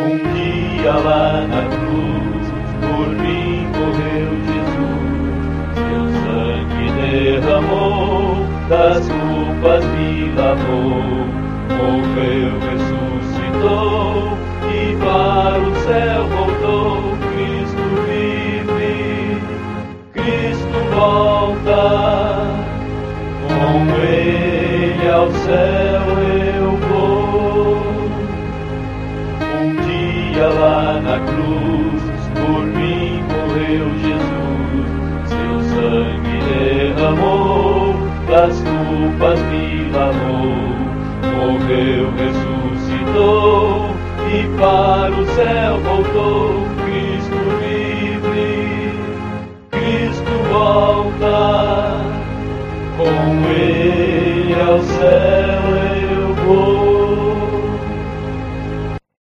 Um dia lá na cruz, por mim morreu Jesus. Seu sangue derramou, das culpas me lavou. Morreu, ressuscitou e para o céu voltou. Cristo vive, Cristo volta. Com Ele ao céu eu vou. Um dia lá na cruz, por mim morreu Jesus. Seu sangue derramou, das culpas me lavou. Morreu, ressuscitou e para o céu voltou. Cristo vive, Cristo volta. Com Ele ao céu